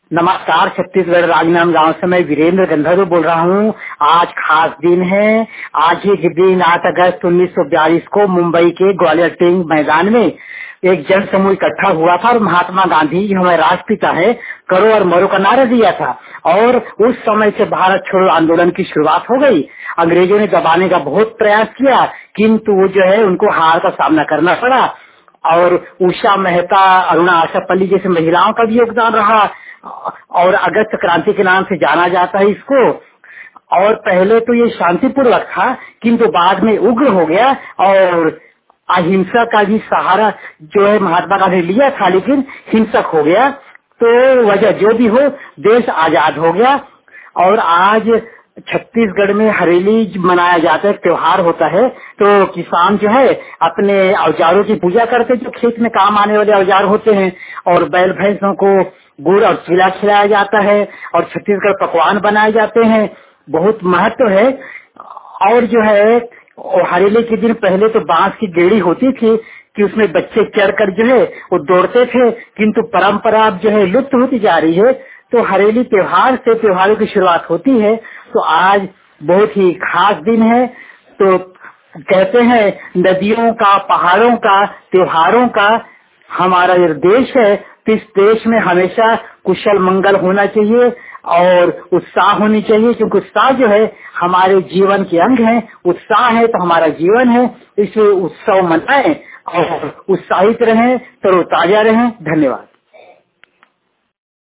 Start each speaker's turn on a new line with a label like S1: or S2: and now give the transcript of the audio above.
S1: नमस्कार। छत्तीसगढ़ राजनांदगांव से मैं वीरेंद्र गंधर्व बोल रहा हूँ। आज खास दिन है। आज ही के दिन 8 अगस्त 1942 को मुंबई के ग्वालियर टेंग मैदान में एक जन समूह इकट्ठा हुआ था और महात्मा गांधी जो हमारे राष्ट्रपिता है, करो और मरो का नारा दिया था। और उस समय से भारत छोड़ो आंदोलन की शुरुआत हो गई। अंग्रेजों ने दबाने का बहुत प्रयास किया, किंतु वो जो है उनको हार का सामना करना पड़ा। और उषा मेहता, अरुणा आशापल्ली जैसे महिलाओं का भी योगदान रहा और अगस्त क्रांति के नाम से जाना जाता है इसको। और पहले तो ये शांतिपूर्वक था, किंतु बाद में उग्र हो गया और अहिंसा का भी सहारा जो है महात्मा गांधी ने लिया था, लेकिन हिंसक हो गया। तो वजह जो भी हो, देश आजाद हो गया। और आज छत्तीसगढ़ में हरेली मनाया जाता है, त्योहार होता है। तो किसान जो है अपने औजारों की पूजा करते हैं, जो खेत में काम आने वाले औजार होते हैं। और बैल भैंसों को गुड़ और चीला खिलाया जाता है और छत्तीसगढ़ पकवान बनाए जाते हैं। बहुत महत्व है। और जो है हरेली के दिन पहले तो बांस की गेड़ी होती थी कि उसमें बच्चे चढ़कर जो है वो दौड़ते थे, किंतु परंपरा अब जो है लुप्त होती जा रही है। तो हरेली त्योहार से त्योहारों की शुरुआत होती है। तो आज बहुत ही खास दिन है। तो कहते हैं नदियों का, पहाड़ों का, त्योहारों का हमारा ये देश है। तो इस देश में हमेशा कुशल मंगल होना चाहिए और उत्साह होनी चाहिए, क्योंकि उत्साह जो है हमारे जीवन के अंग है। उत्साह है तो हमारा जीवन है, इसलिए उत्सव मनाएं और उत्साहित रहें, तरोताजा रहें। धन्यवाद।